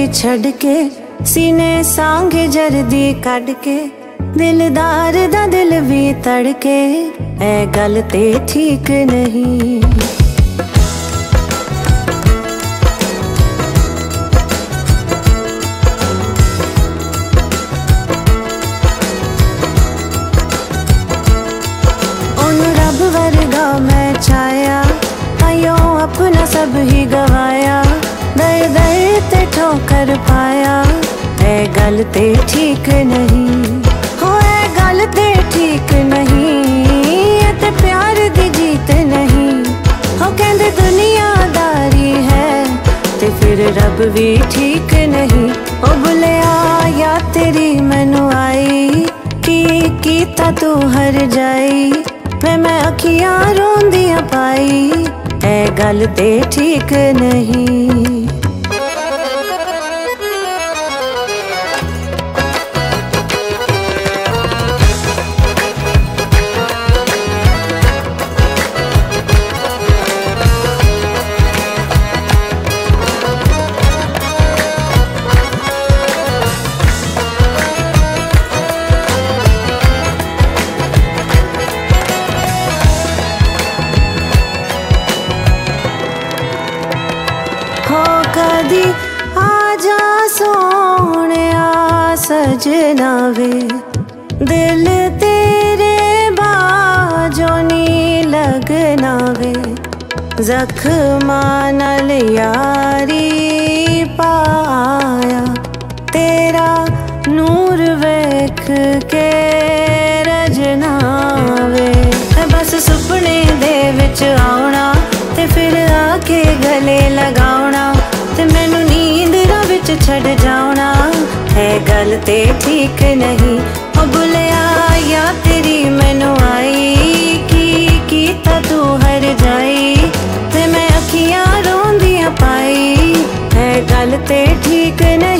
छड़ के सीने सांगे जर्दी कड़ के दिलदार दा दिल भी तड़के ऐ गल ते ठीक नहीं। ओनू रब वर्गा मैं छाया आयो अपना सब ही गवाया दर दर ते ठोकर पाया ऐ गल ते ठीक नहीं। हो ऐ गल ते ठीक नहीं ऐ ते प्यार दी जीत नहीं। हो कहंदे दुनियादारी है ते फिर रब भी ठीक नहीं। ओ बुलिया या तेरी मैनू आई की कीता तू हर जाई मैं अखियां रोंदियां पाई ऐ गल ते ठीक नहीं। हो कदी आजा सोने सजना वे दिल तेरे बाजों नी लगना वे जख्मा नाल यारी पाया तेरा नूर वेख के रजना वे बस सुपने दे विच आउणा ते फिर आके गले लगाउणा ते मैनू नींद दा विच छड़ जाउणा है गल ते ठीक नहीं। ओ बुलिया या तेरी मैनू आई की कीता तू हर जाई ते मैं अखियां रोंदियां पाई है गल ते ठीक नहीं।